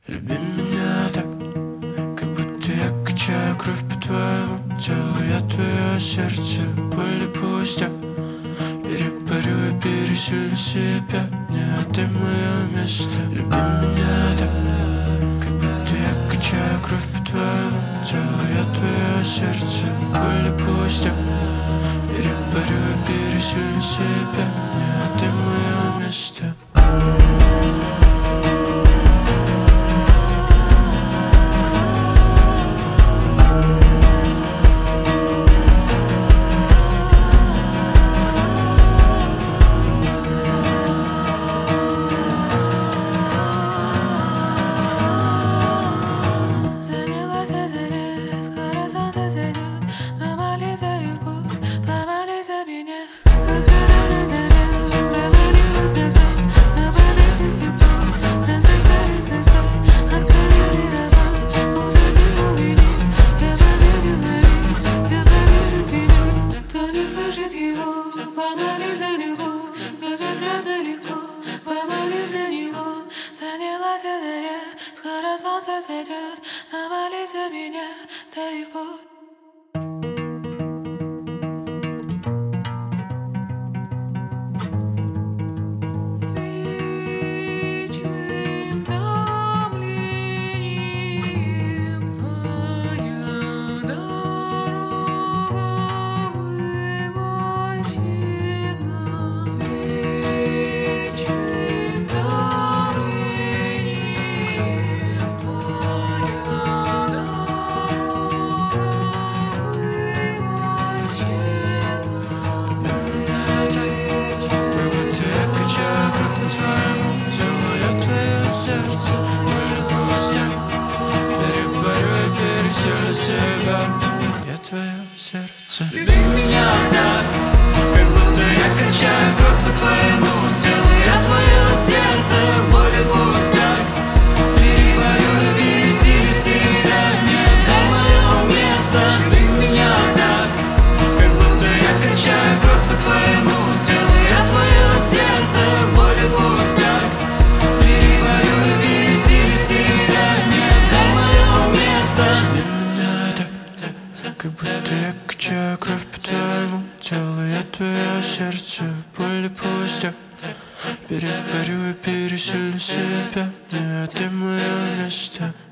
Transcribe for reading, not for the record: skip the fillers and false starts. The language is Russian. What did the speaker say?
Люби меня так, как будто я качаю кровь по твоему телу. Я твое сердце, боль и пустяк. Переборю и пересилю себя. Нет, ты мое место. Люби меня так, как будто я качаю кровь по твоему телу. Я твое сердце, боль и пустяк. Переборю и пересилю себя. Нет, ты мое место. Помолись за него, как отрадно легко. Помолись за него. Занялась я заря, скоро солнце зайдет. Помолись за меня, да и в путь. Я твое сердце. Люби меня так, как будто я качаю кровь по твоему телу. Я твое сердце, боль и пустяк. Переборю и пересилю себя. Не дай мое место. Люби меня так, как будто я качаю кровь по твоему телу. Я твое сердце, боль и пустяк. Переборю и пересилю себя. Не дай мое место. Как будто я качаю кровь по твоему телу. Я твое сердце, боль и пустяк. Переборю и пересилю себя. Нет, ты мое место.